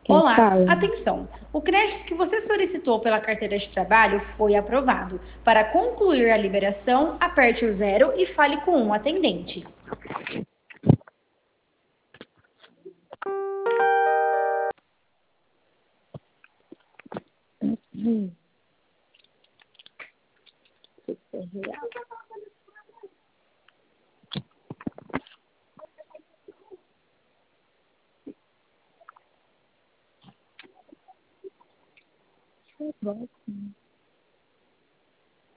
Quem Olá, fala? atenção! O crédito que você solicitou pela carteira de trabalho foi aprovado. Para concluir a liberação, aperte o zero e fale com um atendente. Super real. Bom.